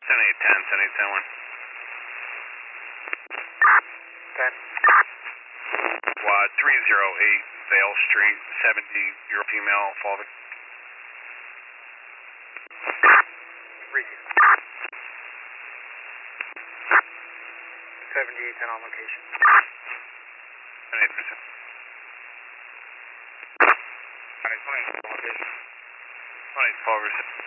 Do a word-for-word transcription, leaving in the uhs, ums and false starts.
seven eight ten, seven eight ten one. ten. Quad three zero eight Vale Street, seventy, your female, follow the... three zero. seventy-eight ten on location. seven eight percent. twenty-eight on location. twenty-eight twelve percent.